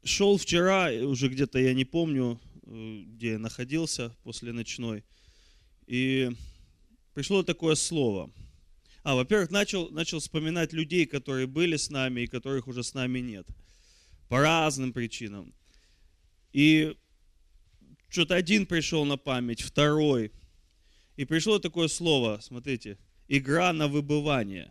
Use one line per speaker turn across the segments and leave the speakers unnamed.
шел вчера, уже где-то я не помню, где я находился после ночной, и пришло такое слово. Во-первых, начал вспоминать людей, которые были с нами и которых уже с нами нет. По разным причинам. И что-то один пришел на память, второй. И пришло такое слово, смотрите, игра на выбывание.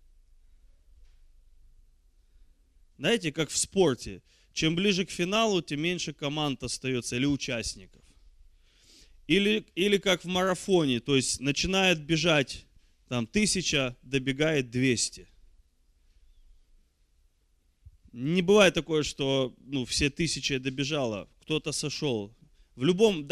Знаете, как в спорте. Чем ближе к финалу, тем меньше команд остается или участников. Или как в марафоне, то есть начинает бежать там 1000, добегает 200. Не бывает такое, что все 1000 добежало, кто-то сошел. В любом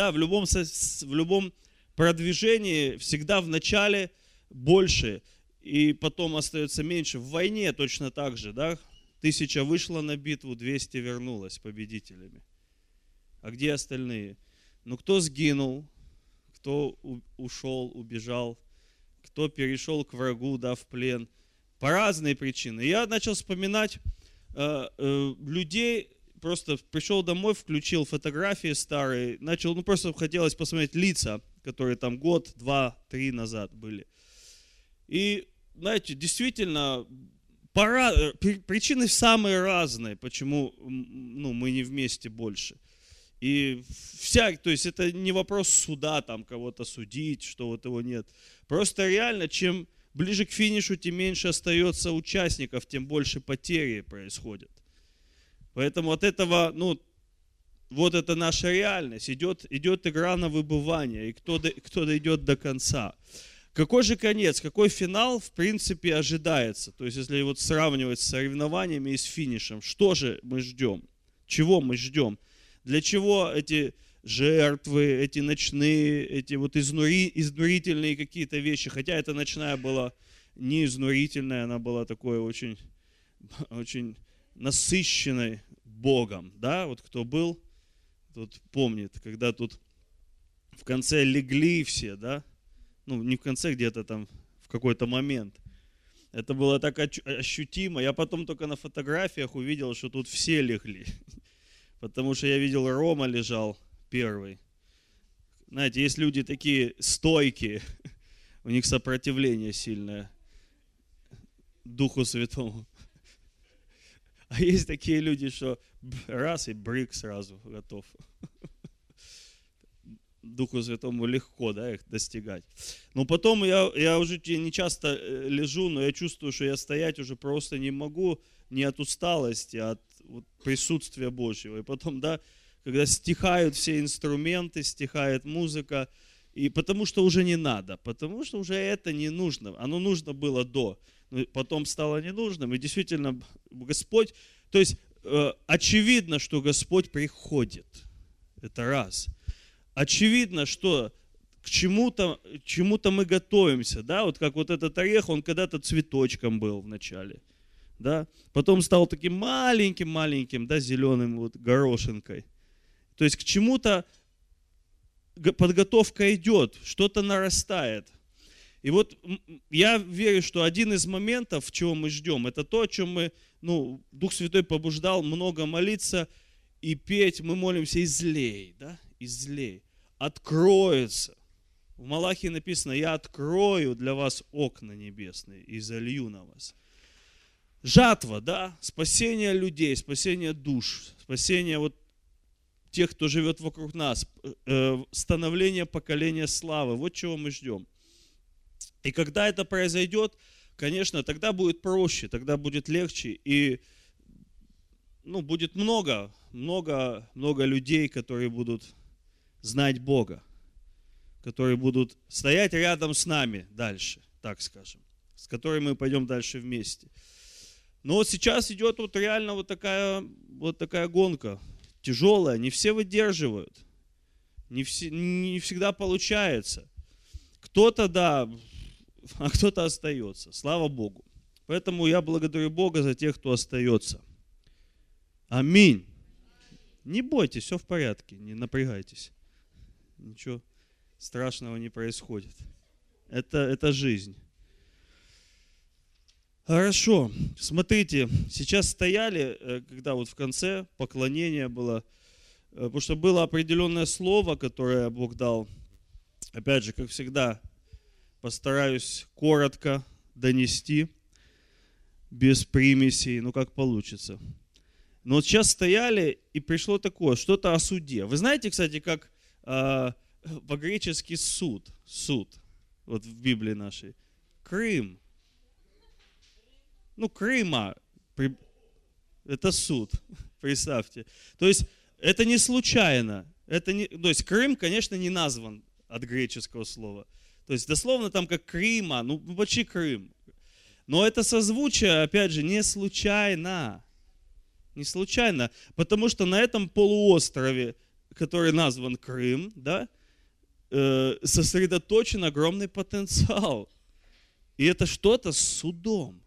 продвижении всегда в начале больше, и потом остается меньше. В войне точно так же, да? 1000 вышло на битву, 200 вернулось победителями. А где остальные? Кто сгинул, кто ушел, убежал, кто перешел к врагу, в плен. По разные причины. Я начал вспоминать людей, просто пришел домой, включил фотографии старые, просто хотелось посмотреть лица, которые там год, 2, 3 назад были. И, знаете, действительно, причины самые разные, почему мы не вместе больше. И то есть это не вопрос суда, там кого-то судить, что вот его нет. Просто реально, чем ближе к финишу, тем меньше остается участников, тем больше потери происходят. Поэтому от этого, вот это наша реальность. Идет игра на выбывание, и кто дойдет до конца. Какой же конец, какой финал, в принципе, ожидается? То есть, если вот сравнивать с соревнованиями и с финишем, что же мы ждем? Чего мы ждем? Для чего эти жертвы, эти ночные, эти вот изнурительные какие-то вещи? Хотя эта ночная была не изнурительная, она была такой очень, очень насыщенной Богом. Да, вот кто был, тот помнит, когда тут в конце легли все, да? Не в конце, где-то там в какой-то момент. Это было так ощутимо. Я потом только на фотографиях увидел, что тут все легли. Потому что я видел, Рома лежал первый. Знаете, есть люди такие стойкие, у них сопротивление сильное Духу Святому. А есть такие люди, что раз и брык сразу готов. Духу Святому легко, их достигать. Но потом я уже не часто лежу, но я чувствую, что я стоять уже просто не могу не от усталости, а от присутствия Божьего. И потом, когда стихают все инструменты, стихает музыка, и потому что уже не надо, потому что уже это не нужно. Оно нужно было до, но потом стало ненужным. И действительно, Господь, то есть очевидно, что Господь приходит. Это раз. Очевидно, что к чему-то мы готовимся, вот как вот этот орех, он когда-то цветочком был вначале, потом стал таким маленьким, зеленым горошинкой. То есть к чему-то подготовка идет, что-то нарастает. И вот я верю, что один из моментов, чего мы ждем, это то, о чем мы, Дух Святой побуждал много молиться и петь, мы молимся: излей, излей, откроется. В Малахии написано: я открою для вас окна небесные и залью на вас. Жатва, спасение людей, спасение душ, спасение тех, кто живет вокруг нас, становление поколения славы. Вот чего мы ждем. И когда это произойдет, конечно, тогда будет проще, тогда будет легче, и будет много людей, которые будут знать Бога, которые будут стоять рядом с нами дальше, так скажем, с которыми мы пойдем дальше вместе. Но вот сейчас идет реально такая гонка, тяжелая, не все выдерживают, не всегда получается. Кто-то а кто-то остается, слава Богу. Поэтому я благодарю Бога за тех, кто остается. Аминь. Не бойтесь, все в порядке, не напрягайтесь. Ничего страшного не происходит. Это жизнь. Хорошо, смотрите, сейчас стояли, когда вот в конце поклонение было, потому что было определенное слово, которое Бог дал. Опять же, как всегда, постараюсь коротко донести, без примесей, ну как получится. Но вот сейчас стояли, и пришло такое, что-то о суде. Вы знаете, кстати, как по-гречески суд, вот в Библии нашей, Крым. Ну, Крыма, это суд, представьте. То есть, это не случайно. То есть, Крым, конечно, не назван от греческого слова. То есть, дословно там как Крыма, ну, почти Крым. Но это созвучие, опять же, не случайно. Не случайно. Потому что на этом полуострове, который назван Крым, да, сосредоточен огромный потенциал. И это что-то с судом.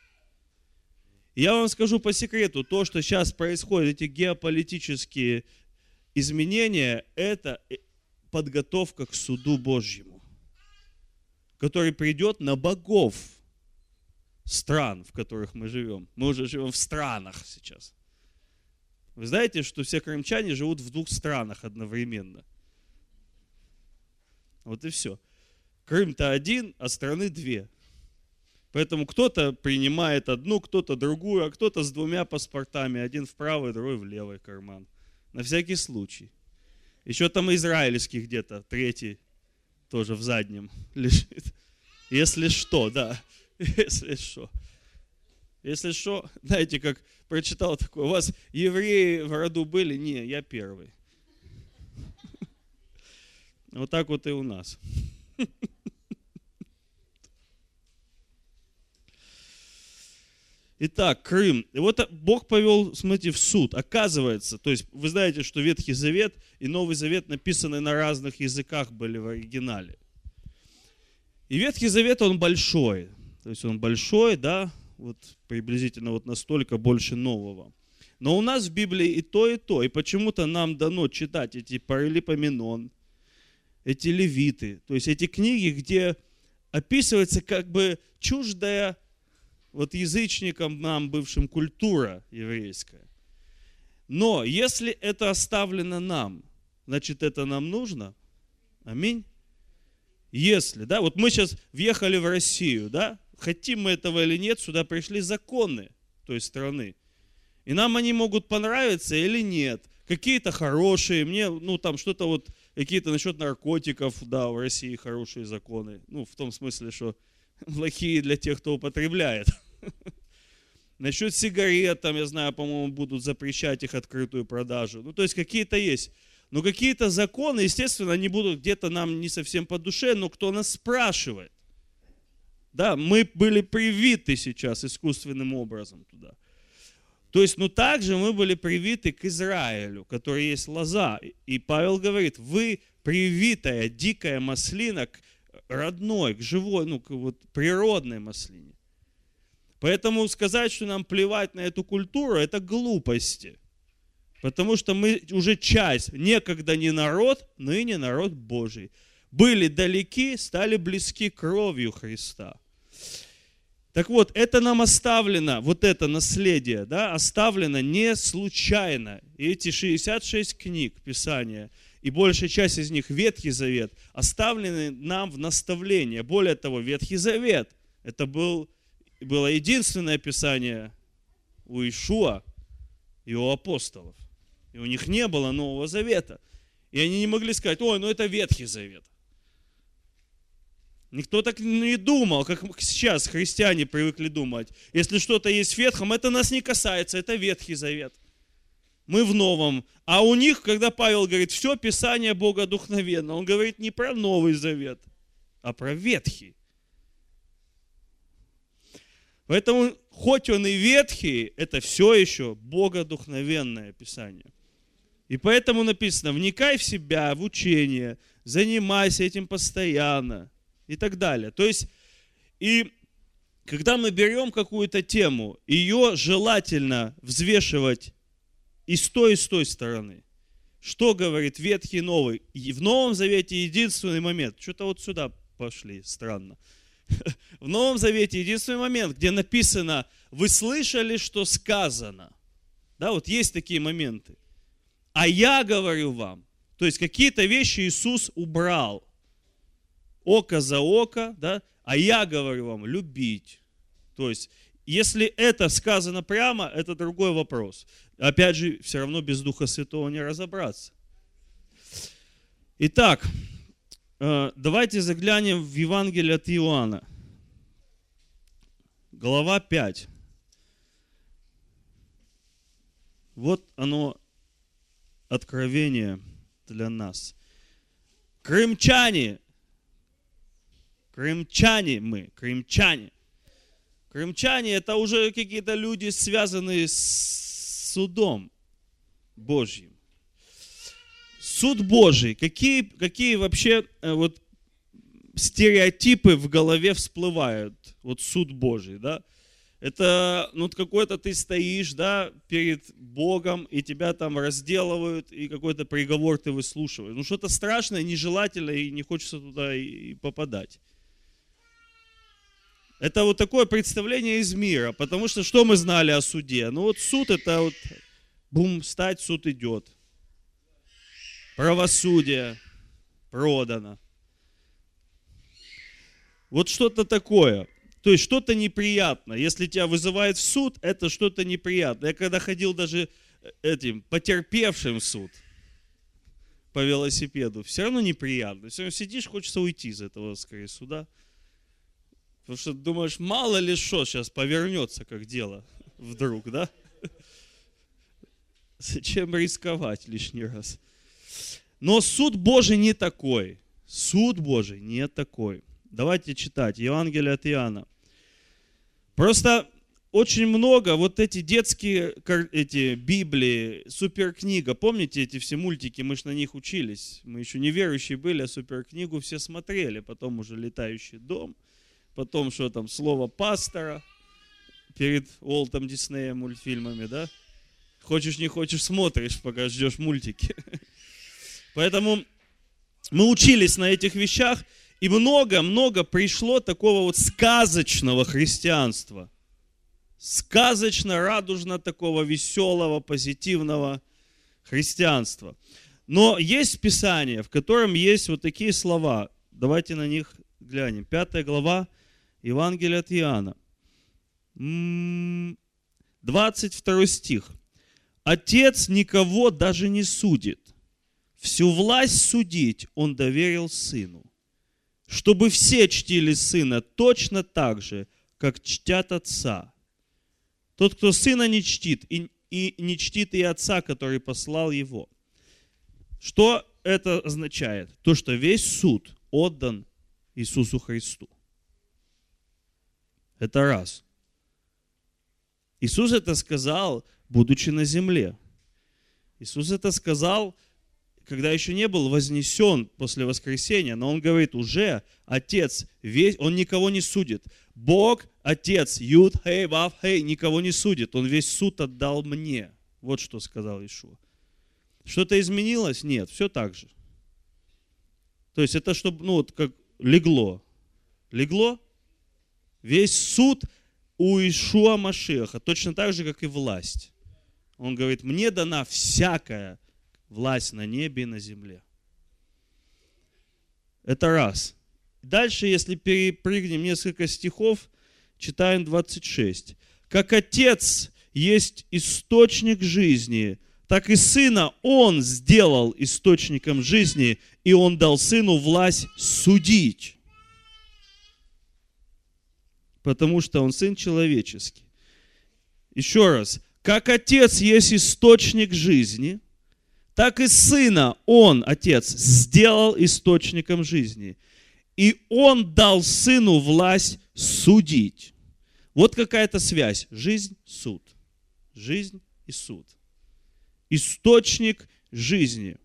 Я вам скажу по секрету, то, что сейчас происходит, эти геополитические изменения, это подготовка к суду Божьему, который придет на богов стран, в которых мы живем. Мы уже живем в странах сейчас. Вы знаете, что все крымчане живут в 2 странах одновременно. Вот и все. Крым-то один, а страны 2. Поэтому кто-то принимает одну, кто-то другую, а кто-то с 2 паспортами. Один в правый, другой в левый карман. На всякий случай. Еще там израильский где-то, 3 тоже в заднем лежит. Если что, да. Если что. Если что, знаете, как прочитал такое, у вас евреи в роду были? Не, я первый. Вот так вот и у нас. Итак, Крым. И вот Бог повел, смотрите, в суд. Оказывается, то есть вы знаете, что Ветхий Завет и Новый Завет написаны на разных языках были в оригинале. И Ветхий Завет, он большой. То есть он большой, да, вот приблизительно вот настолько больше Нового. Но у нас в Библии и то, и то. И почему-то нам дано читать эти Паралипоменон, эти Левиты. То есть эти книги, где описывается как бы чуждая вот язычникам нам, бывшим, культура еврейская. Но если это оставлено нам, значит, это нам нужно. Аминь. Если, да, вот мы сейчас въехали в Россию, да, хотим мы этого или нет, сюда пришли законы той страны. И нам они могут понравиться или нет. Какие-то хорошие, мне, ну, там что-то вот, какие-то насчет наркотиков, да, в России хорошие законы. Ну, в том смысле, что плохие для тех, кто употребляет. Насчет сигарет, там, я знаю, по-моему, будут запрещать их открытую продажу. Ну, то есть какие-то есть. Но какие-то законы, естественно, они будут где-то нам не совсем по душе, но кто нас спрашивает? Да, мы были привиты сейчас искусственным образом туда. То есть, ну, также мы были привиты к Израилю, который есть лоза. И Павел говорит, вы привитая дикая маслина к родной, к живой, ну, к вот природной маслине. Поэтому сказать, что нам плевать на эту культуру, это глупости. Потому что мы уже часть, некогда не народ, ныне народ Божий. Были далеки, стали близки кровью Христа. Так вот, это нам оставлено, вот это наследие, да, оставлено не случайно. И эти 66 книг Писания, и большая часть из них Ветхий Завет, оставлены нам в наставление. Более того, Ветхий Завет, это было единственное Писание у Иешуа и у апостолов. И у них не было Нового Завета. И они не могли сказать, ой, ну это Ветхий Завет. Никто так не думал, как сейчас христиане привыкли думать. Если что-то есть в Ветхом, это нас не касается, это Ветхий Завет. Мы в Новом. А у них, когда Павел говорит, все Писание богодухновенно, он говорит не про Новый Завет, а про Ветхий. Поэтому, хоть он и ветхий, это все еще богодухновенное Писание. И поэтому написано, вникай в себя, в учение, занимайся этим постоянно и так далее. То есть, и когда мы берем какую-то тему, ее желательно взвешивать и с той стороны. Что говорит Ветхий и Новый? И в Новом Завете единственный момент. Что-то вот сюда пошли, странно. В Новом Завете единственный момент, где написано, вы слышали, что сказано. Да, вот есть такие моменты. А я говорю вам. То есть какие-то вещи Иисус убрал. Око за око, да, а я говорю вам, любить. То есть, если это сказано прямо, это другой вопрос. Опять же, все равно без Духа Святого не разобраться. Итак, давайте заглянем в Евангелие от Иоанна. Глава 5. Вот оно, откровение для нас. Крымчане мы, крымчане. Крымчане это уже какие-то люди, связанные с судом Божьим. Суд Божий. Какие вообще вот стереотипы в голове всплывают? Вот суд Божий, да? Это, ну, какой-то ты стоишь, да, перед Богом, и тебя там разделывают, и какой-то приговор ты выслушиваешь. Ну, что-то страшное, нежелательное, и не хочется туда и попадать. Это вот такое представление из мира, потому что мы знали о суде? Ну, вот суд это вот, бум, встать, суд идет. Правосудие продано. Вот что-то такое. То есть что-то неприятное. Если тебя вызывает в суд, это что-то неприятное. Я когда ходил даже потерпевшим в суд по велосипеду, все равно неприятно. Все равно сидишь, хочется уйти из этого, скорее, суда. Потому что думаешь, мало ли что сейчас повернется, как дело вдруг, да? Зачем рисковать лишний раз? Но суд Божий не такой. Суд Божий не такой. Давайте читать. Евангелие от Иоанна. Просто очень много вот эти детские Библии, суперкнига. Помните эти все мультики? Мы же на них учились. Мы еще не верующие были, а суперкнигу все смотрели. Потом уже «Летающий дом». Потом что там, «Слово пастора» перед Уолтом Диснеем мультфильмами, да? Хочешь, не хочешь, смотришь, пока ждешь мультики. Поэтому мы учились на этих вещах, и много-много пришло такого вот сказочного христианства. Сказочно-радужно такого веселого, позитивного христианства. Но есть Писание, в котором есть вот такие слова. Давайте на них глянем. 5 глава Евангелия от Иоанна. 22 стих. Отец никого даже не судит. Всю власть судить он доверил Сыну, чтобы все чтили Сына точно так же, как чтят Отца. Тот, кто Сына не чтит, и не чтит и Отца, который послал Его. Что это означает? То, что весь суд отдан Иисусу Христу. Это раз. Иисус это сказал, будучи на земле. Иисус это сказал, когда еще не был вознесен после воскресения, но Он говорит, уже Отец, Он никого не судит. Бог, Отец, Юд, Хей, Вав, Хей, никого не судит. Он весь суд отдал мне. Вот что сказал Иешуа. Что-то изменилось? Нет, все так же. То есть это чтобы, ну вот как легло. Легло? Весь суд у Иешуа Машиаха, точно так же, как и власть. Он говорит, мне дана всякая власть на небе и на земле. Это раз. Дальше, если перепрыгнем несколько стихов, читаем 26. Как Отец есть источник жизни, так и Сына Он сделал источником жизни, и Он дал Сыну власть судить. Потому что Он Сын человеческий. Еще раз. Как Отец есть источник жизни, так и Сына Он, Отец, сделал источником жизни. И Он дал Сыну власть судить. Вот какая-то связь. Жизнь, суд. Жизнь и суд. Источник жизни.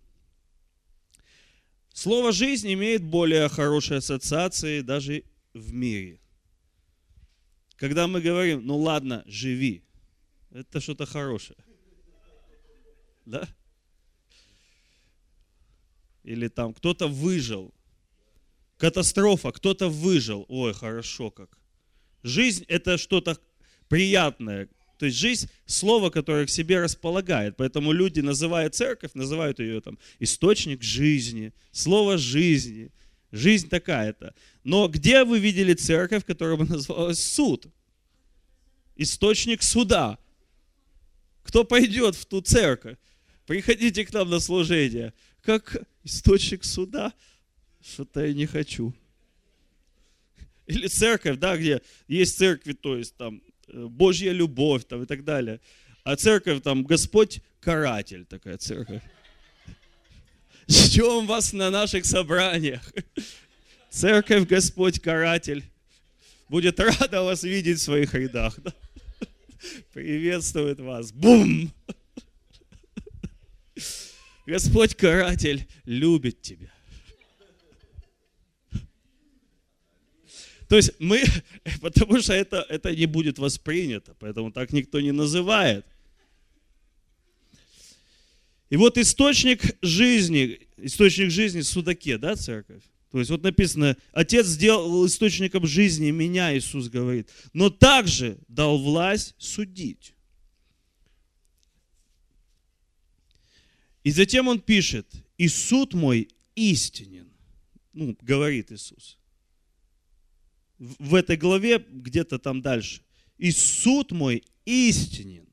Слово «жизнь» имеет более хорошие ассоциации даже в мире. Когда мы говорим, ну ладно, живи, это что-то хорошее. Да? Или там кто-то выжил. Катастрофа, кто-то выжил. Ой, хорошо как. Жизнь это что-то приятное. То есть жизнь – слово, которое к себе располагает. Поэтому люди, называя церковь, называют ее там источник жизни, слово жизни. Жизнь такая-то. Но где вы видели церковь, которая бы называлась суд? Источник суда. Кто пойдет в ту церковь? Приходите к нам на служение. Как источник суда? Что-то я не хочу. Или церковь, да, где есть церкви, то есть там Божья любовь там, и так далее. А церковь там Господь каратель, такая церковь. Ждем вас на наших собраниях. Церковь Господь каратель будет рада вас видеть в своих рядах. Да? Приветствует вас. Бум! Господь каратель любит тебя. То есть мы, потому что это не будет воспринято, поэтому так никто не называет. И вот источник жизни в судаке, да, церковь? То есть вот написано, Отец сделал источником жизни меня, Иисус говорит, но также дал власть судить. И затем он пишет, и суд мой истинен, говорит Иисус. В этой главе, где-то там дальше. И суд мой истинен.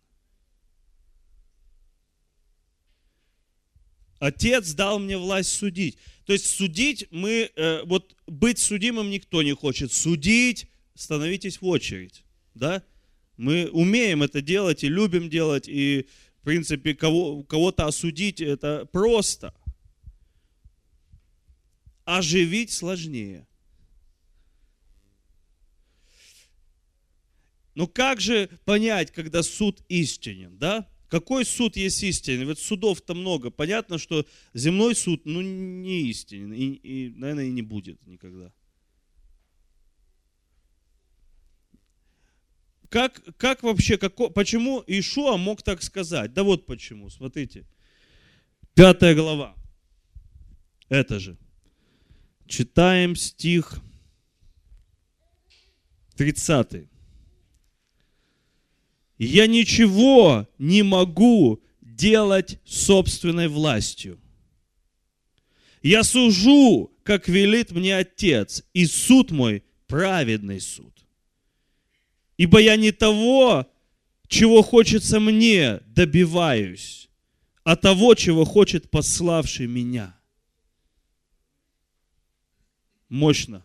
Отец дал мне власть судить. То есть судить вот быть судимым никто не хочет. Судить, становитесь в очередь. Да? Мы умеем это делать и любим делать. И, в принципе, кого-то осудить это просто. Оживить сложнее. Но как же понять, когда суд истинен, да? Какой суд есть истинен? Ведь судов-то много. Понятно, что земной суд, не истинен. И, наверное, и не будет никогда. Как вообще, почему Иешуа мог так сказать? Да вот почему, смотрите. 5 глава. Это же. Читаем стих 30. Я ничего не могу делать собственной властью. Я сужу, как велит мне Отец, и суд мой праведный суд. Ибо я не того, чего хочется мне, добиваюсь, а того, чего хочет пославший меня. Мощно.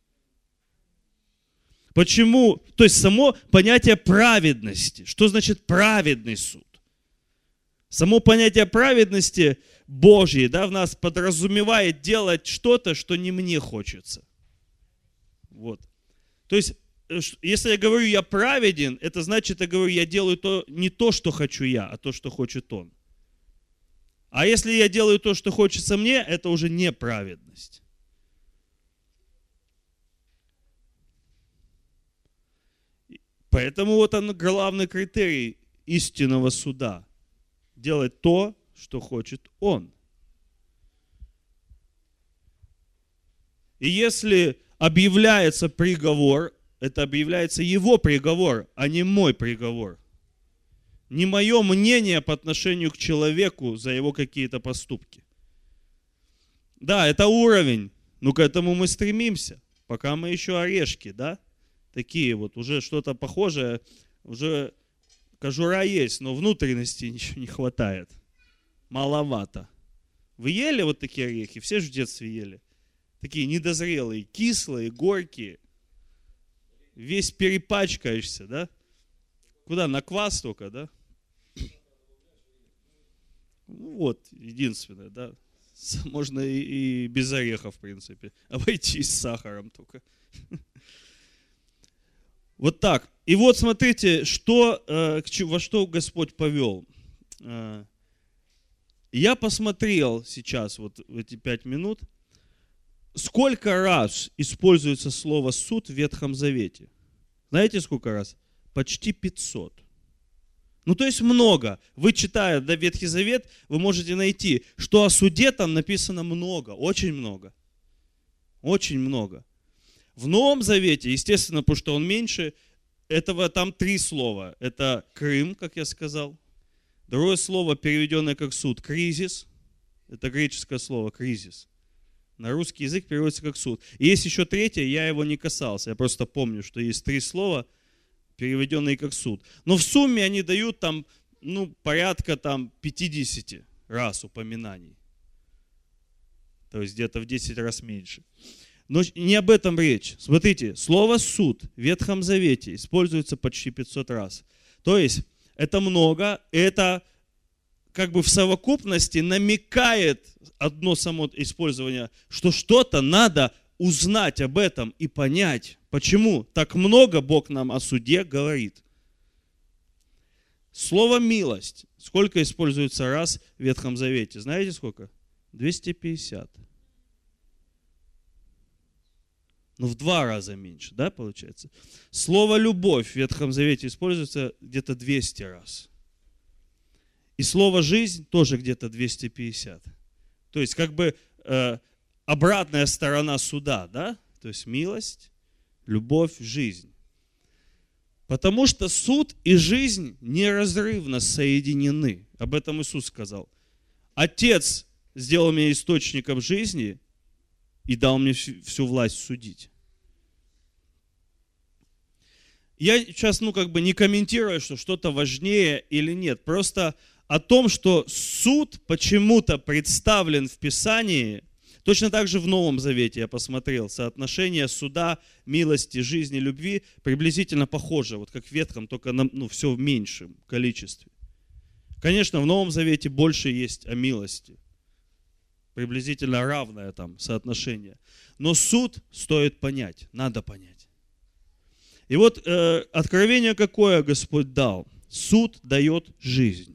Почему? То есть само понятие праведности. Что значит праведный суд? Само понятие праведности Божьей, да, в нас подразумевает делать что-то, что не мне хочется. Вот. То есть, если я говорю, я праведен, это значит, я говорю, я делаю не то, что хочу я, а то, что хочет Он. А если я делаю то, что хочется мне, это уже неправедность. Поэтому вот он главный критерий истинного суда. Делать то, что хочет он. И если объявляется приговор, это объявляется его приговор, а не мой приговор. Не мое мнение по отношению к человеку за его какие-то поступки. Да, это уровень, но к этому мы стремимся, пока мы еще орешки, да? Такие вот, уже что-то похожее, уже кожура есть, но внутренности ничего не хватает. Маловато. Вы ели вот такие орехи? Все же в детстве ели. Такие недозрелые, кислые, горькие. Весь перепачкаешься, да? Куда? На квас только, да? Вот, единственное, да. Можно и без орехов, в принципе. Обойтись с сахаром только. Вот так. И вот смотрите, во что Господь повел. Я посмотрел сейчас, вот в эти 5 минут, сколько раз используется слово «суд» в Ветхом Завете. Знаете, сколько раз? Почти 500. То есть много. Вы, читая Ветхий Завет, вы можете найти, что о суде там написано много, очень много. Очень много. В Новом Завете, естественно, потому что он меньше, этого там 3 слова. Это Крым, как я сказал. Другое слово, переведенное как суд, кризис. Это греческое слово кризис. На русский язык переводится как суд. И есть еще 3, я его не касался. Я просто помню, что есть 3 слова, переведенные как суд. Но в сумме они дают там, порядка там 50 раз упоминаний. То есть где-то в 10 раз меньше. Но не об этом речь. Смотрите, слово «суд» в Ветхом Завете используется почти 500 раз. То есть это много, это как бы в совокупности намекает одно само использование, что что-то надо узнать об этом и понять. Почему так много Бог нам о суде говорит? Слово «милость» сколько используется раз в Ветхом Завете? Знаете сколько? 250. В 2 раза меньше, да, получается? Слово «любовь» в Ветхом Завете используется где-то 200 раз. И слово «жизнь» тоже где-то 250. То есть как бы обратная сторона суда, да? То есть милость, любовь, жизнь. Потому что суд и жизнь неразрывно соединены. Об этом Иисус сказал. Отец сделал меня источником жизни и дал мне всю власть судить. Я сейчас, не комментирую, что что-то важнее или нет. Просто о том, что суд почему-то представлен в Писании, точно так же в Новом Завете я посмотрел, соотношение суда, милости, жизни, любви приблизительно похоже, вот как в Ветхом, только все в меньшем количестве. Конечно, в Новом Завете больше есть о милости, приблизительно равное там соотношение. Но суд стоит понять, надо понять. И вот откровение какое Господь дал? Суд дает жизнь.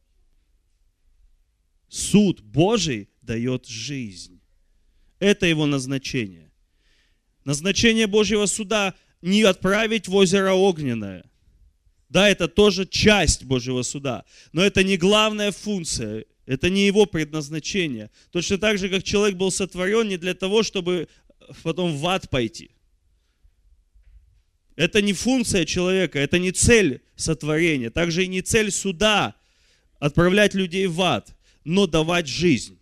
Суд Божий дает жизнь. Это его назначение. Назначение Божьего суда не отправить в озеро огненное. Да, это тоже часть Божьего суда, но это не главная функция, это не его предназначение. Точно так же, как человек был сотворен не для того, чтобы потом в ад пойти. Это не функция человека, это не цель сотворения. Также и не цель суда отправлять людей в ад, но давать жизнь.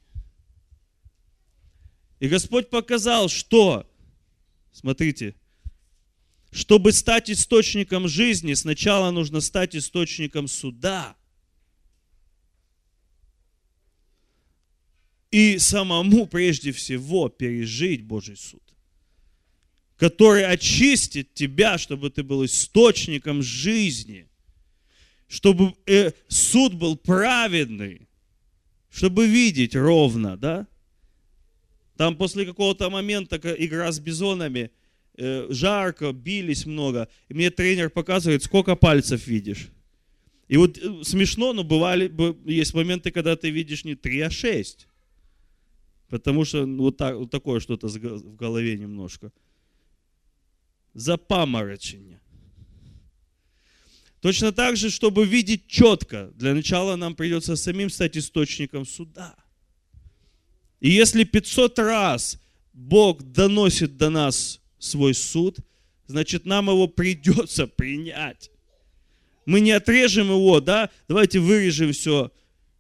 И Господь показал, что, смотрите, чтобы стать источником жизни, сначала нужно стать источником суда. И самому прежде всего пережить Божий суд, который очистит тебя, чтобы ты был источником жизни, чтобы суд был праведный, чтобы видеть ровно, да? Там после какого-то момента игра с бизонами, жарко, бились много. И мне тренер показывает, сколько пальцев видишь. И вот смешно, но есть моменты, когда ты видишь не 3, а 6. Потому что вот такое что-то в голове немножко. Запаморочение. Точно так же, чтобы видеть четко, для начала нам придется самим стать источником суда. И если 500 раз Бог доносит до нас свой суд, значит, нам его придется принять. Мы не отрежем его, да? Давайте вырежем все.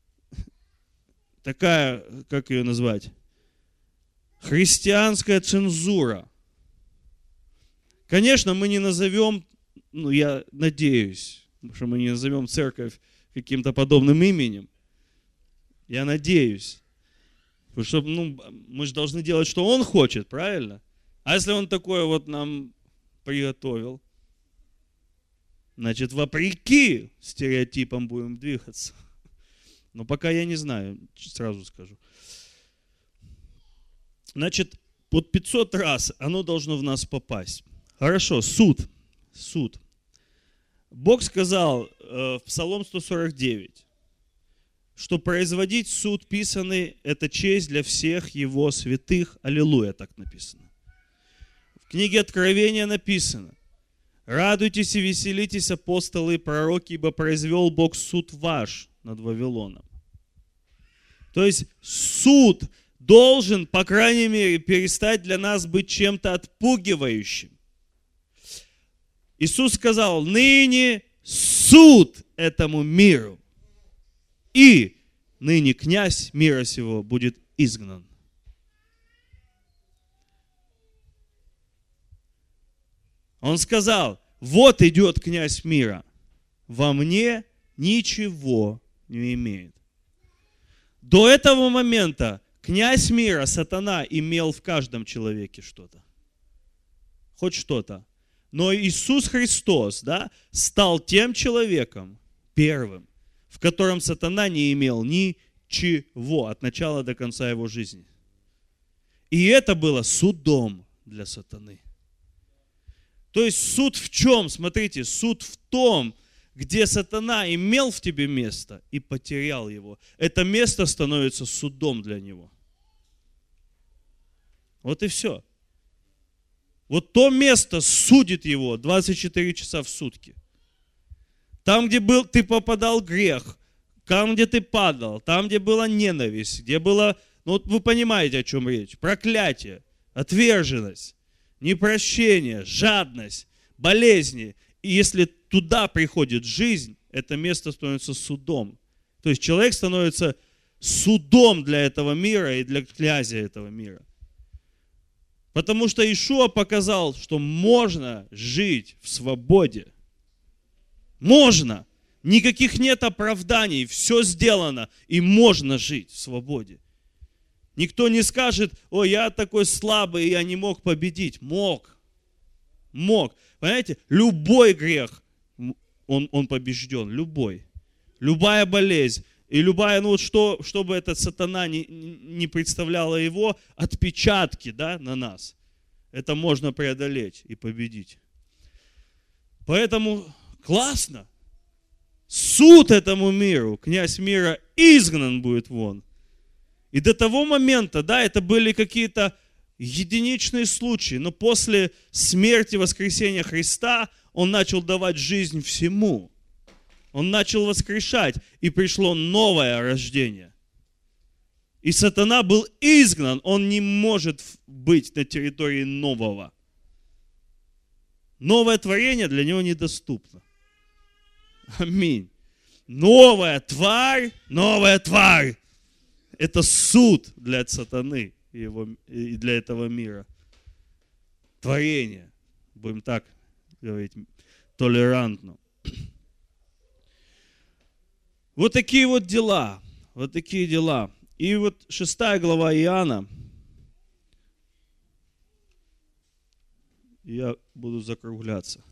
Такая, как ее назвать? Христианская цензура. Конечно, мы не назовем, я надеюсь, что мы не назовем церковь каким-то подобным именем. Я надеюсь. Потому что мы же должны делать, что Он хочет, правильно? А если Он такое вот нам приготовил, значит, вопреки стереотипам будем двигаться. Но пока я не знаю, сразу скажу. Значит, под 500 раз оно должно в нас попасть. Хорошо, суд. Бог сказал в Псалом 149, что производить суд писанный – это честь для всех Его святых. Аллилуйя, так написано. В книге Откровения написано: «Радуйтесь и веселитесь, апостолы и пророки, ибо произвел Бог суд ваш над Вавилоном». То есть суд должен, по крайней мере, перестать для нас быть чем-то отпугивающим. Иисус сказал: ныне суд этому миру, и ныне князь мира сего будет изгнан. Он сказал: вот идет князь мира, во мне ничего не имеет. До этого момента князь мира, сатана, имел в каждом человеке что-то. Хоть что-то. Но Иисус Христос, стал тем человеком, первым, в котором сатана не имел ничего от начала до конца его жизни. И это было судом для сатаны. То есть суд в чем? Смотрите, суд в том, где сатана имел в тебе место и потерял его. Это место становится судом для него. Вот и все. Вот то место судит его 24 часа в сутки. Там, где ты попадал в грех, там, где ты падал, там, где была ненависть, где было, вы понимаете, о чем речь, проклятие, отверженность, непрощение, жадность, болезни. И если туда приходит жизнь, это место становится судом. То есть человек становится судом для этого мира и для князя этого мира. Потому что Иешуа показал, что можно жить в свободе. Можно. Никаких нет оправданий. Все сделано. И можно жить в свободе. Никто не скажет: ой, я такой слабый, я не мог победить. Мог. Понимаете, любой грех, он побежден. Любой. Любая болезнь. И любая, чтобы этот сатана не представляла его, отпечатки, на нас. Это можно преодолеть и победить. Поэтому классно. Суд этому миру, князь мира изгнан будет вон. И до того момента, это были какие-то единичные случаи, но после смерти, воскресения Христа Он начал давать жизнь всему. Он начал воскрешать, и пришло новое рождение. И сатана был изгнан, он не может быть на территории нового. Новое творение для него недоступно. Аминь. Новая тварь. Это суд для сатаны и для этого мира. Творение. Будем так говорить толерантно. Вот такие вот дела. И 6 глава Иоанна. Я буду закругляться.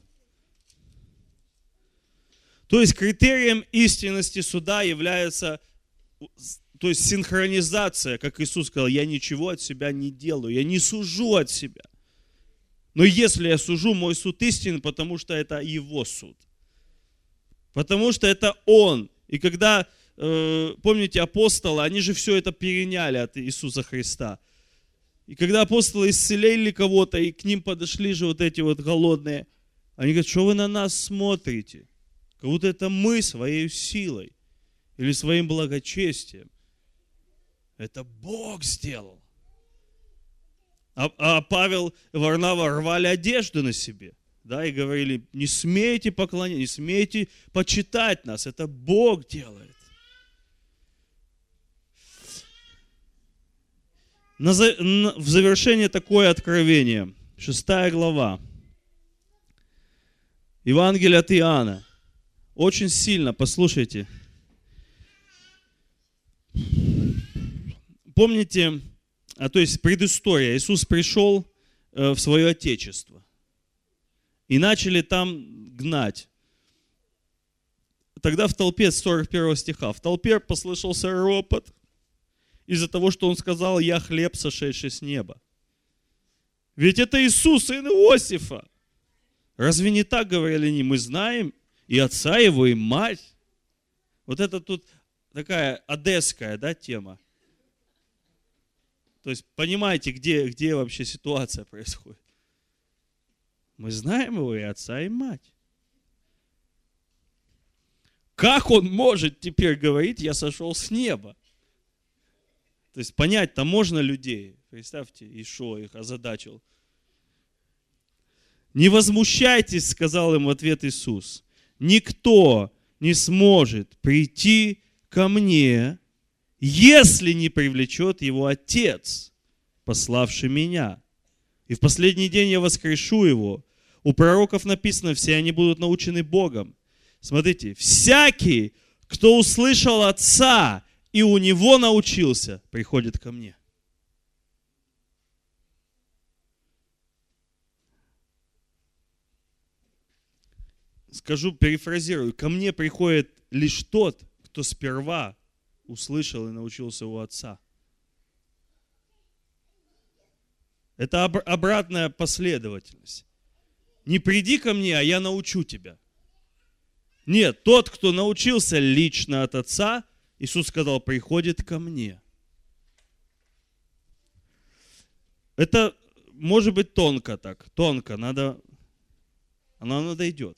То есть критерием истинности суда является, синхронизация, как Иисус сказал: я ничего от себя не делаю, я не сужу от себя. Но если я сужу, мой суд истинен, потому что это Его суд. Потому что это Он. И когда, помните, апостолы, они же все это переняли от Иисуса Христа. И когда апостолы исцелили кого-то, и к ним подошли же эти голодные, они говорят: что вы на нас смотрите? Как будто это мы своей силой или своим благочестием. Это Бог сделал. А Павел и Варнава рвали одежду на себе. И говорили: не смейте поклоняться, не смейте почитать нас, это Бог делает. В завершение такое откровение. 6 глава. Евангелие от Иоанна. Очень сильно, послушайте. Помните, то есть предыстория. Иисус пришел в свое Отечество. И начали там гнать. Тогда в толпе, с 41 стиха, в толпе послышался ропот из-за того, что он сказал: я хлеб, сошедший с неба. Ведь это Иисус, сын Иосифа. Разве не так говорили они? Мы знаем и отца его, и мать. Вот это тут такая одесская, тема. То есть понимаете, где вообще ситуация происходит. Мы знаем его и отца, и мать. Как он может теперь говорить: я сошел с неба? То есть понять-то можно людей. Представьте, Ишуа их озадачил. «Не возмущайтесь», сказал им в ответ Иисус. «Никто не сможет прийти ко мне, если не привлечет его Отец, пославший меня. И в последний день я воскрешу его. У пророков написано, все они будут научены Богом». Смотрите, всякий, кто услышал Отца и у него научился, приходит ко мне. Скажу, перефразирую, ко мне приходит лишь тот, кто сперва услышал и научился у Отца. Это обратная последовательность. Не приди ко мне, а я научу тебя. Нет, тот, кто научился лично от Отца, Иисус сказал, приходит ко мне. Это может быть тонко так, тонко, она дойдет.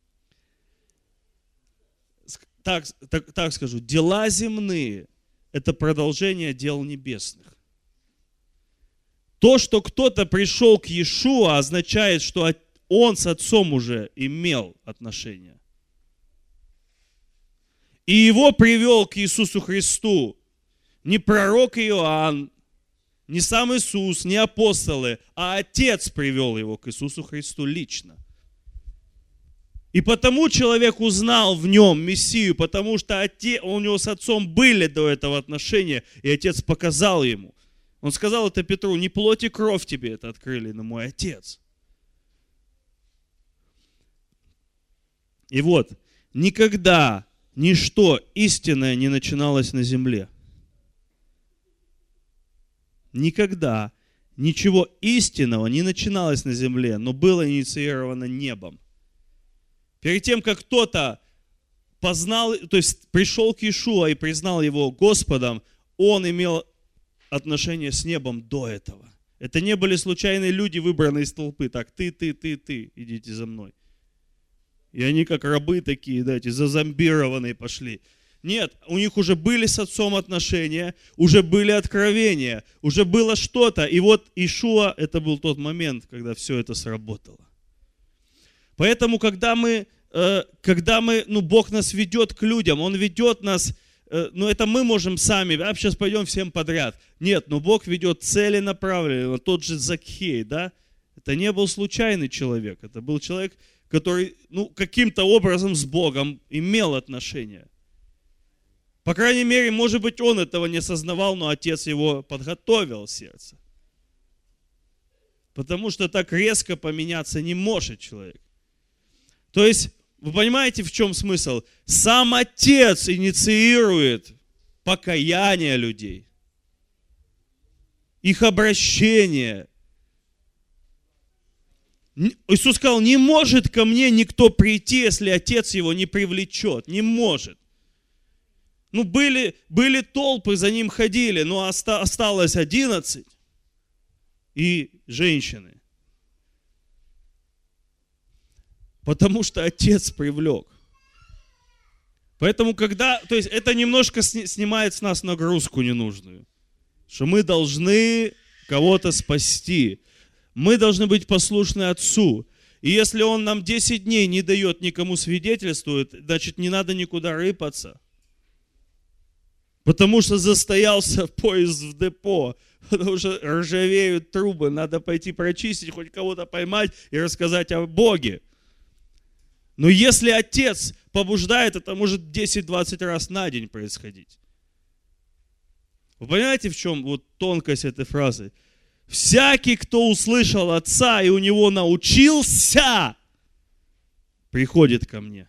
Так скажу, дела земные – это продолжение дел небесных. То, что кто-то пришел к Иешуа, означает, что он с Отцом уже имел отношения. И его привел к Иисусу Христу не пророк Иоанн, не сам Иисус, не апостолы, а Отец привел его к Иисусу Христу лично. И потому человек узнал в нем Мессию, потому что у него с Отцом были до этого отношения, и Отец показал ему. Он сказал это Петру, не плоть и кровь тебе это открыли, но мой Отец. И вот, никогда ничто истинное не начиналось на земле. Никогда ничего истинного не начиналось на земле, но было инициировано небом. Перед тем, как кто-то познал, то есть пришел к Иешуа и признал его Господом, он имел отношение с небом до этого. Это не были случайные люди, выбранные из толпы. Так, ты, идите за мной. И они как рабы такие, знаете, зазомбированные пошли. Нет, у них уже были с Отцом отношения, уже были откровения, уже было что-то. И вот Иешуа, это был тот момент, когда все это сработало. Поэтому, когда мы, Бог нас ведет к людям, Он ведет нас, это мы можем сами, сейчас пойдем всем подряд. Нет, но Бог ведет целенаправленно, тот же Закхей, да? Это не был случайный человек, это был человек, который, каким-то образом с Богом имел отношения. По крайней мере, может быть, он этого не осознавал, но Отец его подготовил в сердце. Потому что так резко поменяться не может человек. То есть, вы понимаете, в чем смысл? Сам Отец инициирует покаяние людей, их обращение. Иисус сказал, не может ко мне никто прийти, если Отец его не привлечет. Не может. Были толпы, за ним ходили, но осталось 11 и женщины. Потому что Отец привлек. Поэтому то есть это немножко снимает с нас нагрузку ненужную. Что мы должны кого-то спасти. Мы должны быть послушны Отцу. И если Он нам 10 дней не дает никому свидетельствовать, значит не надо никуда рыпаться. Потому что застоялся поезд в депо. Потому что ржавеют трубы. Надо пойти прочистить, хоть кого-то поймать и рассказать о Боге. Но если Отец побуждает, это может 10-20 раз на день происходить. Вы понимаете, в чем вот тонкость этой фразы? Всякий, кто услышал Отца и у него научился, приходит ко мне.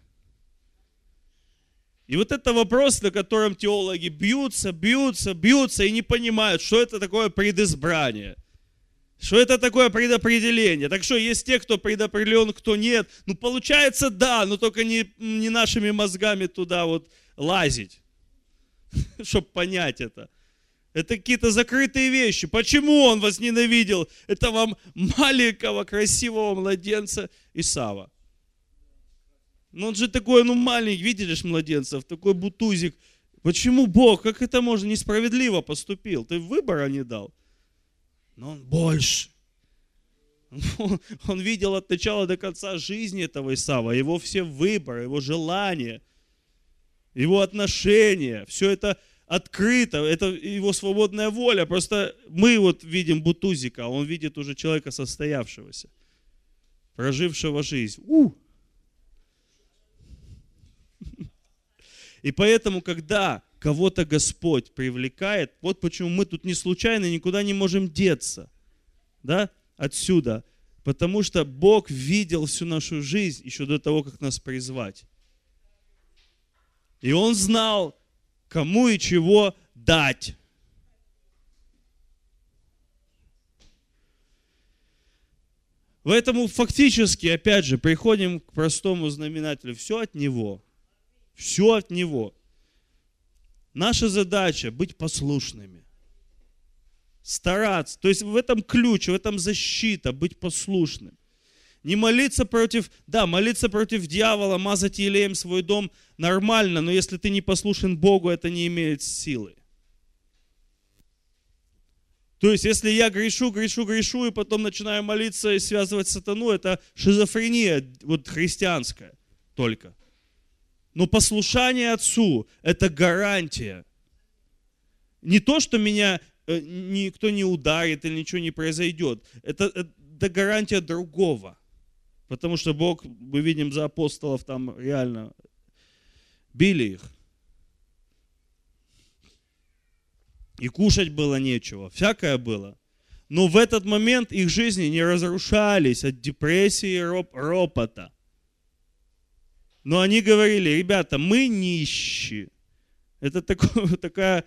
И вот это вопрос, на котором теологи бьются и не понимают, что это такое предизбрание. Что это такое предопределение? Так что есть те, кто предопределен, кто нет. Получается, да, но только не нашими мозгами туда вот лазить, чтобы понять это. Это какие-то закрытые вещи. Почему он возненавидел этого маленького, красивого младенца Исава? Он же такой, маленький, видели ж младенцев, такой бутузик. Почему Бог, как это можно, несправедливо поступил? Ты выбора не дал. Но он больше. Он видел от начала до конца жизни этого Исава, его все выборы, его желания, его отношения, все это открыто, это его свободная воля. Просто мы вот видим бутузика, а он видит уже человека состоявшегося, прожившего жизнь. И поэтому, когда кого-то Господь привлекает, вот почему мы тут не случайно никуда не можем деться, да, отсюда. Потому что Бог видел всю нашу жизнь еще до того, как нас призвать. И Он знал, кому и чего дать. Поэтому фактически, опять же, приходим к простому знаменателю. Все от Него. Все от Него. Наша задача быть послушными. Стараться. То есть в этом ключ, в этом защита, быть послушным. Не молиться против, да, молиться против дьявола, мазать елеем свой дом нормально, но если ты не послушен Богу, это не имеет силы. То есть если я грешу, и потом начинаю молиться и связывать сатану, это шизофрения вот христианская только. Но послушание Отцу – это гарантия. Не то, что меня никто не ударит или ничего не произойдет. Это гарантия другого. Потому что Бог, мы видим, за апостолов там реально били их. И кушать было нечего, всякое было. Но в этот момент их жизни не разрушались от депрессии и ропота. Но они говорили: ребята, мы нищие. Это такая,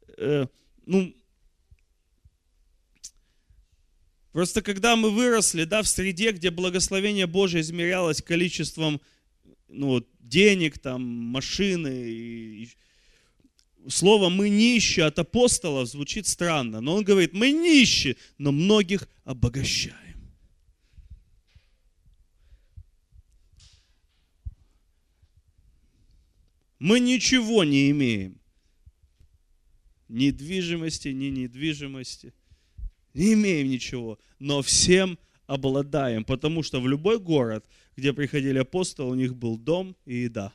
просто когда мы выросли, да, в среде, где благословение Божие измерялось количеством, денег, там, машины, слово «мы нищие» от апостолов звучит странно. Но он говорит: мы нищие, но многих обогащаем. Мы ничего не имеем. Ни движимости, ни недвижимости. Не имеем ничего, но всем обладаем. Потому что в любой город, где приходили апостолы, у них был дом и еда.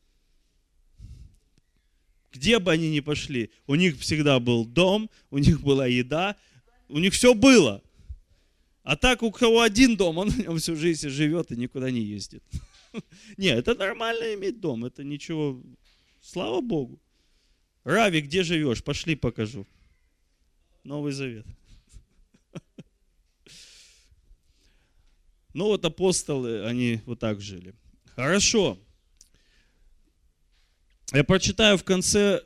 Где бы они ни пошли, у них всегда был дом, у них была еда, у них все было. А так, у кого один дом, он в нем всю жизнь живет и никуда не ездит. Нет, это нормально иметь дом, это ничего, слава Богу. Рави, где живешь? Пошли покажу. Новый Завет. Ну вот апостолы, они вот так жили. Хорошо. Я прочитаю в конце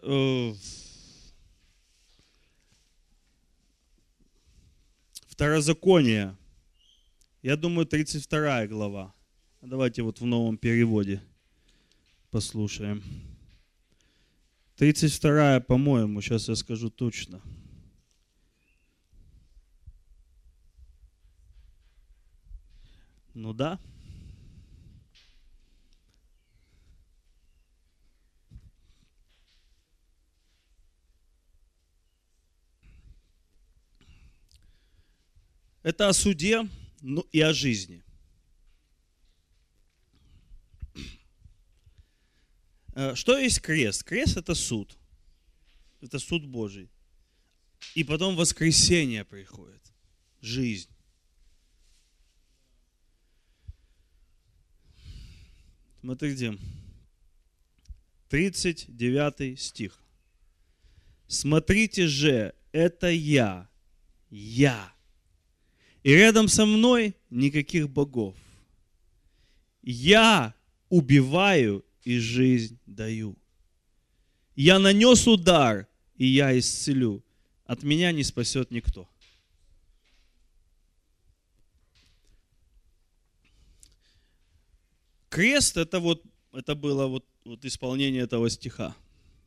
Второзакония. Я думаю, 32 глава. Давайте вот в новом переводе послушаем. 32, по-моему, сейчас я скажу точно. Ну да. Это о суде, и о жизни. Что есть крест? Крест – это суд. Это суд Божий. И потом воскресение приходит. Жизнь. Смотрите. 39 стих. Смотрите же, это я. И рядом со мной никаких богов. Я убиваю и жизнь даю. Я нанес удар, и я исцелю. От меня не спасет никто. Крест это было вот исполнение этого стиха.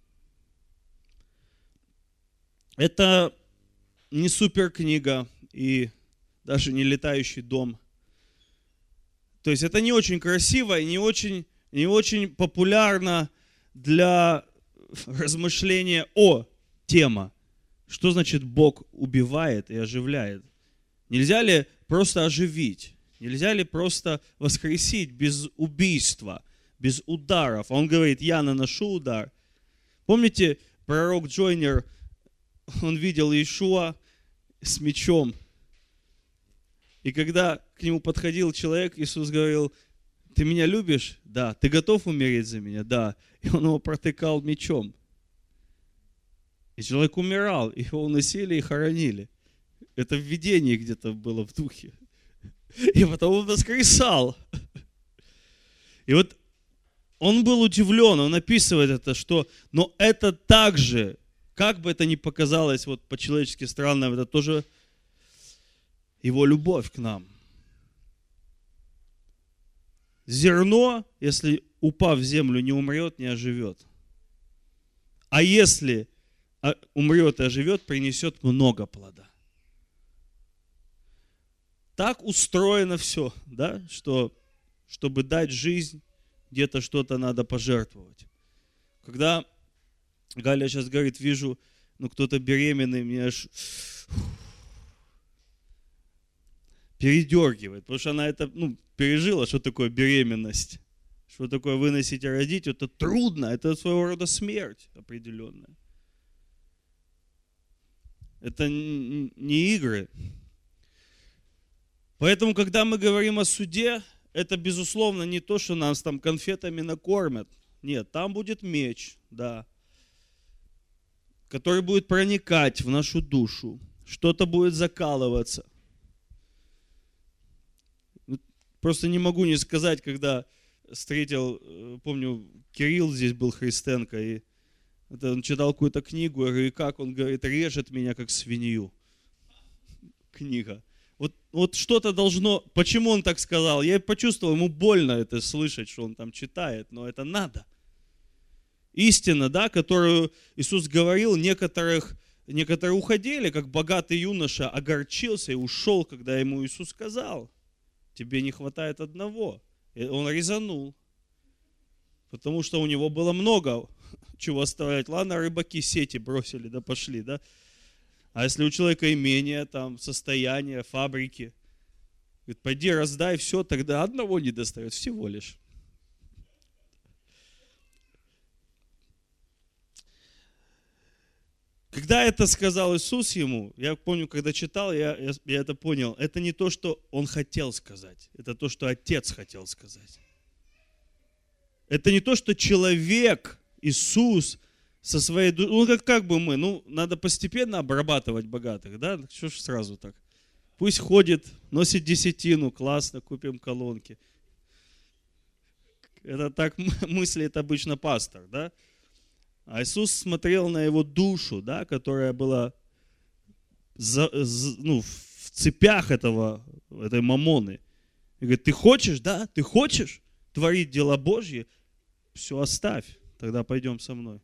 Это не суперкнига и даже не летающий дом. То есть это не очень красиво и не очень популярно для размышление о тема. Что значит Бог убивает и оживляет? Нельзя ли просто оживить? Нельзя ли просто воскресить без убийства, без ударов? Он говорит, я наношу удар. Помните, пророк Джойнер, он видел Иешуа с мечом. И когда к нему подходил человек, Иисус говорил, ты меня любишь? Да. Ты готов умереть за меня? Да. И он его протыкал мечом. И человек умирал, его уносили и хоронили. Это в видении где-то было в духе. И потом он воскресал. И вот он был удивлен, он описывает это, что, но это также, как бы это ни показалось вот по-человечески странно, это тоже его любовь к нам. Зерно, если упав в землю, не умрет, не оживет. А если умрет и оживет, принесет много плода. Так устроено все, да, что, чтобы дать жизнь, где-то что-то надо пожертвовать. Когда Галя сейчас говорит, вижу, кто-то беременный, меня аж передергивает, потому что она это, пережила, что такое беременность, что такое выносить и родить, это трудно, это своего рода смерть определенная. Это не игры. Поэтому, когда мы говорим о суде, это, безусловно, не то, что нас там конфетами накормят. Нет, там будет меч, да, который будет проникать в нашу душу. Что-то будет закалываться. Просто не могу не сказать, когда встретил, помню, Кирилл здесь был, Христенко, и он читал какую-то книгу, я говорю, и как? Он говорит, режет меня, как свинью. Книга. Вот что-то должно... Почему он так сказал? Я почувствовал, ему больно это слышать, что он там читает, но это надо. Истина, да, которую Иисус говорил, некоторые уходили, как богатый юноша огорчился и ушел, когда ему Иисус сказал, тебе не хватает одного. И он резанул, потому что у него было много чего оставлять. Ладно, рыбаки сети бросили, да пошли, да. А если у человека имение, там, состояние, фабрики, говорит, пойди раздай все, тогда одного не достает, всего лишь. Когда это сказал Иисус ему, я помню, когда читал, я это понял, это не то, что он хотел сказать, это то, что Отец хотел сказать. Это не то, что человек, Иисус, со своей душой, как бы мы, надо постепенно обрабатывать богатых, да, что ж сразу так. Пусть ходит, носит десятину, классно, купим колонки. Это так мыслит обычно пастор, да. А Иисус смотрел на его душу, да, которая была в цепях этой мамоны. И говорит, ты хочешь, да, ты хочешь творить дела Божьи? Все оставь, тогда пойдем со мной.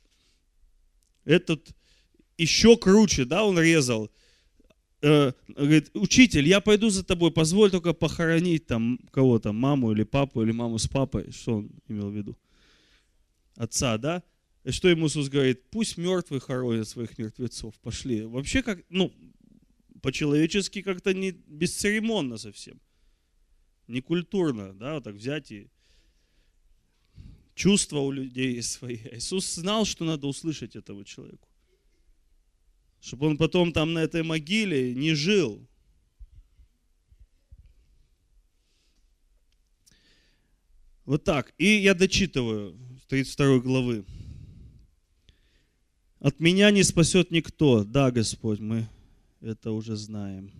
Этот еще круче, да, он резал. Говорит, учитель, я пойду за тобой, позволь только похоронить там кого-то, маму или папу, или маму с папой. Что он имел в виду? Отца, да? И что ему Иисус говорит? Пусть мертвые хоронят своих мертвецов. Пошли. Вообще, как, по-человечески как-то не бесцеремонно совсем. Не культурно, да, вот так взять и чувства у людей есть свои. Иисус знал, что надо услышать этому человеку. Чтобы он потом там на этой могиле не жил. Вот так. И я дочитываю 32 главы. От меня не спасет никто. Да, Господь, мы это уже знаем.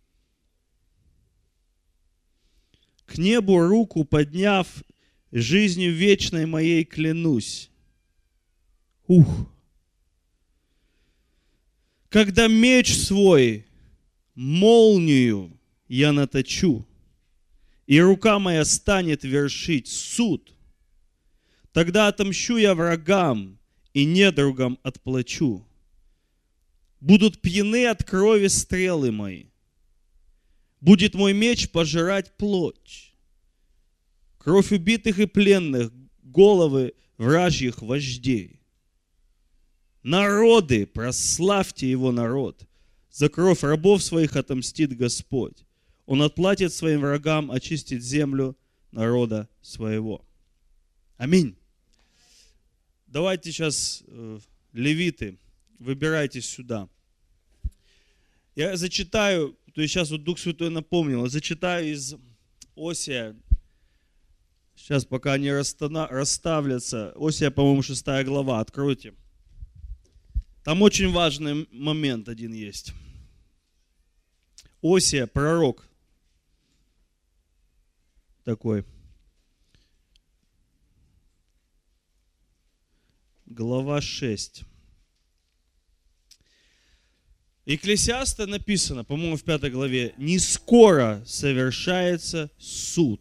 К небу руку подняв, жизнью вечной моей клянусь. Когда меч свой, молнию я наточу, и рука моя станет вершить суд, тогда отомщу я врагам и недругам отплачу. Будут пьяны от крови стрелы мои. Будет мой меч пожирать плоть. Кровь убитых и пленных, головы вражьих вождей. Народы, прославьте его народ. За кровь рабов своих отомстит Господь. Он отплатит своим врагам, очистит землю народа своего. Аминь. Давайте сейчас, левиты, выбирайтесь сюда. Я зачитаю, то есть сейчас вот Дух Святой напомнил, зачитаю из Осия. Сейчас пока они расставлятся. Осия, по-моему, 6 глава, откройте. Там очень важный момент один есть. Осия, пророк такой. Глава 6. Екклесиаста написано, по-моему, в 5 главе, не скоро совершается суд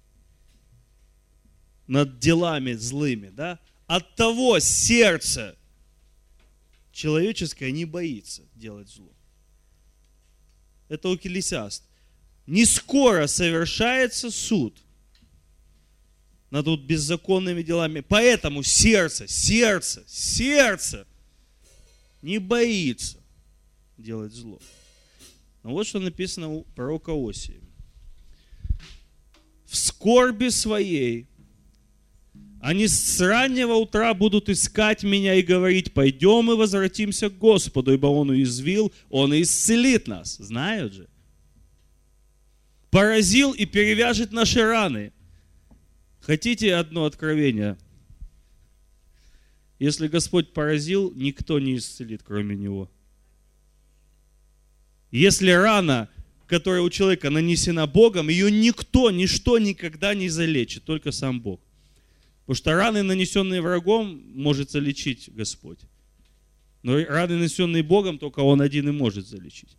над делами злыми, да? Оттого сердце человеческое не боится делать зло. Это Екклесиаст. Не скоро совершается суд над беззаконными делами. Поэтому сердце не боится делать зло. Но вот что написано у пророка Осии. В скорби своей они с раннего утра будут искать меня и говорить: пойдем и возвратимся к Господу, ибо Он уязвил, Он и исцелит нас. Знают же. Поразил и перевяжет наши раны. Хотите одно откровение? Если Господь поразил, никто не исцелит, кроме Него. Если рана, которая у человека нанесена Богом, ее никто, ничто никогда не залечит, только сам Бог. Потому что раны, нанесенные врагом, может залечить Господь. Но раны, нанесенные Богом, только Он один и может залечить.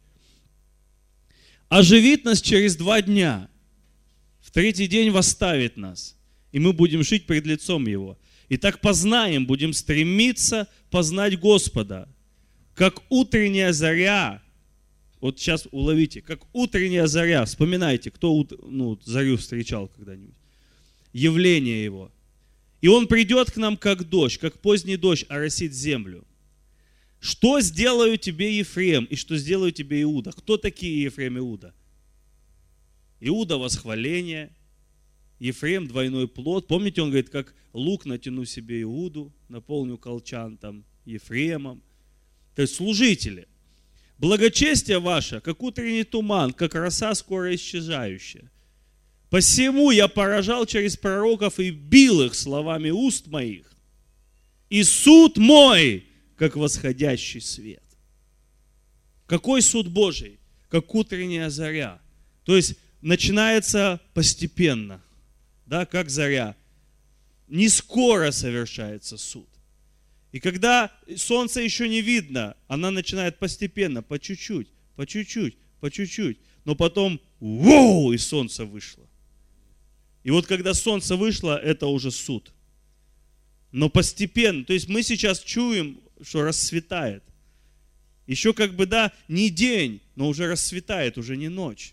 Оживит нас через 2 дня, в 3-й день восставит нас, и мы будем жить пред лицом Его. И так познаем, будем стремиться познать Господа, как утренняя заря. Вот сейчас уловите, как утренняя заря. Вспоминайте, кто зарю встречал когда-нибудь. Явление Его. И Он придет к нам, как дождь, как поздний дождь оросит землю. Что сделаю тебе, Ефрем, и что сделаю тебе, Иуда? Кто такие Ефрем и Иуда? Иуда – восхваление, Ефрем – двойной плод. Помните, он говорит, как лук натяну себе Иуду, наполню колчан там Ефремом. То есть служители. Благочестие ваше, как утренний туман, как роса скоро исчезающая. Посему я поражал через пророков и бил их словами уст моих. И суд мой, как восходящий свет. Какой суд Божий? Как утренняя заря. То есть начинается постепенно, да, как заря. Не скоро совершается суд. И когда солнце еще не видно, она начинает постепенно, по чуть-чуть, по чуть-чуть, по чуть-чуть. Но потом, воу, и солнце вышло. И вот когда солнце вышло, это уже суд. Но постепенно, то есть мы сейчас чуем, что расцветает. Еще как бы, да, не день, но уже расцветает, уже не ночь.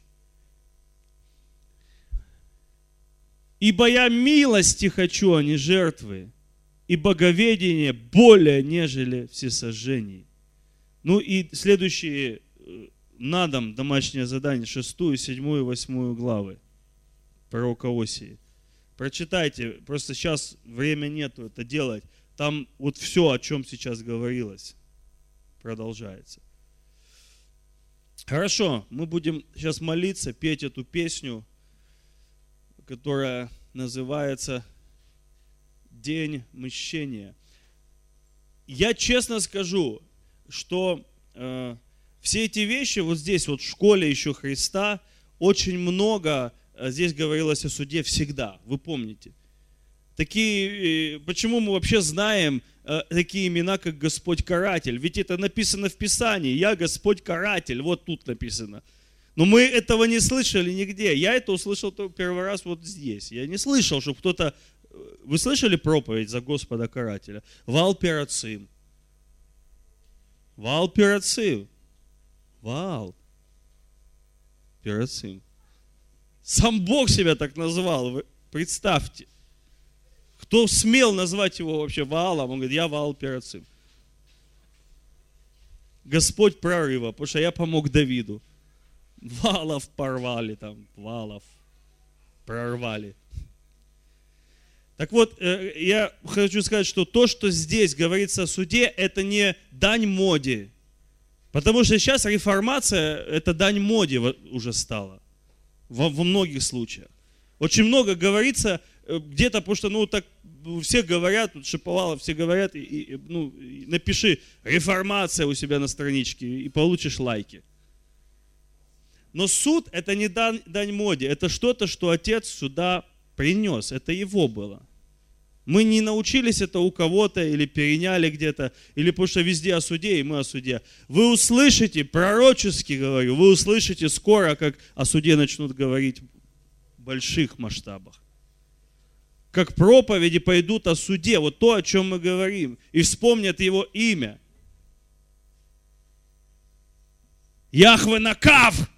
Ибо я милости хочу, а не жертвы, и боговедение более, нежели всесожжений. Ну и следующие на дом домашнее задание, 6, 7, 8 главы пророка Осии. Прочитайте, просто сейчас время нету это делать. Там вот все, о чем сейчас говорилось, продолжается. Хорошо, мы будем сейчас молиться, петь эту песню, которая называется «День мщения». Я честно скажу, что все эти вещи вот здесь, вот в школе еще Христа, очень много здесь говорилось о суде всегда, вы помните. Почему мы вообще знаем такие имена, как Господь Каратель? Ведь это написано в Писании, «Я Господь Каратель», вот тут написано. Но мы этого не слышали нигде. Я это услышал первый раз вот здесь. Я не слышал, чтобы кто-то... Вы слышали проповедь за Господа Карателя? Вал Перацим. Вал Перацим. Вал Перацим. Сам Бог себя так назвал. Вы представьте. Кто смел назвать его вообще Ваалом? Он говорит, я Ваал Перацим. Господь прорыва, потому что я помог Давиду. Валов порвали там, валов прорвали. Так вот, я хочу сказать, что то, что здесь говорится о суде, это не дань моде. Потому что сейчас реформация, это дань моде уже стала. Во многих случаях. Очень много говорится где-то, потому что, ну, так все говорят, тут Шиповалов, все говорят, напиши реформация у себя на страничке и получишь лайки. Но суд это не дань моде, это что-то, что Отец сюда принес, это его было. Мы не научились это у кого-то или переняли где-то, или потому что везде о суде, и мы о суде. Вы услышите, пророчески говорю, вы услышите скоро, как о суде начнут говорить в больших масштабах. Как проповеди пойдут о суде, вот то, о чем мы говорим, и вспомнят его имя. Яхве Накав!